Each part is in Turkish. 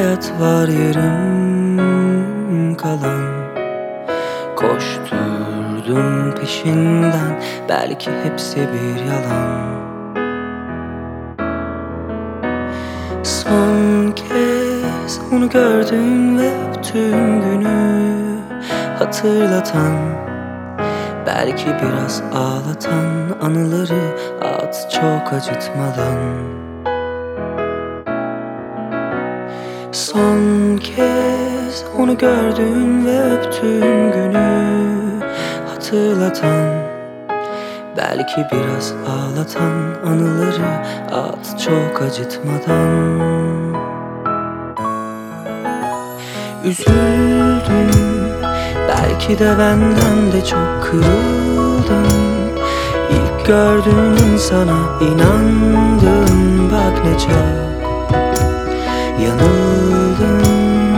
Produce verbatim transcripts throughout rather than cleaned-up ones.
hayat var yarım kalan. Koşturdum peşinden, belki hepsi bir yalan. Son kez onu gördüm ve öptüğüm günü hatırlatan, belki biraz ağlatan anıları at çok acıtmadan. Son kez onu gördüm ve öptüğüm günü hatırlatan, belki biraz ağlatan anıları at çok acıtmadan. Üzüldüm, belki de benden de çok kırıldım. İlk gördüğüm insana inandım, bak ne çok yanıldım.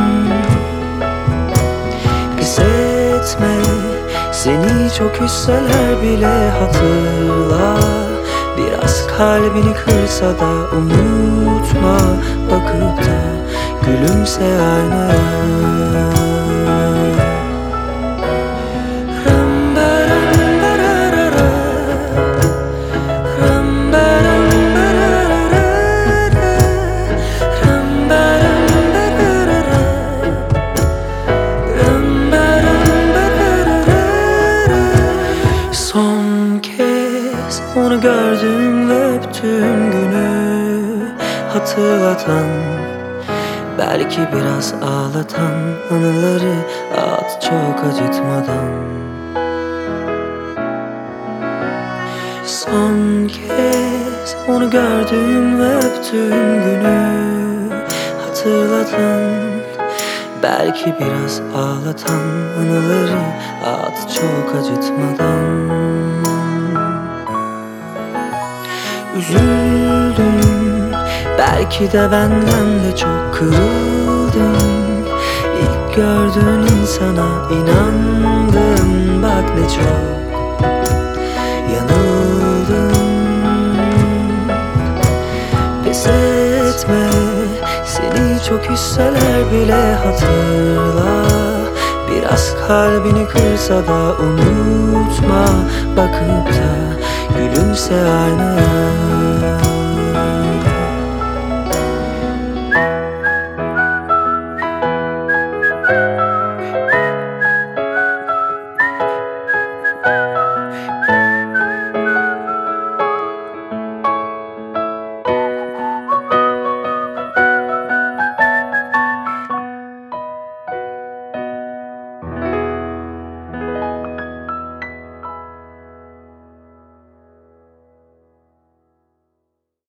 Pes etme, seni çok üzseler bile hatırla. Biraz kalbini kırsa da unutma, bakıp da gülümse aynaya. Son kez onu gördüm ve öptüğüm günü hatırlatan, belki biraz ağlatan anıları at çok acıtmadan. Son kez onu gördüm ve öptüğüm günü hatırlatan, belki biraz ağlatan anıları at çok acıtmadan. Üzüldüm, belki de benden de çok kırıldım. İlk gördüğün insana inandım, bak ne çok yanıldım. Pes etme, seni çok üzseler bile hatırla. Biraz kalbini kırsa da unutma, bakıp da gülümse aynaya.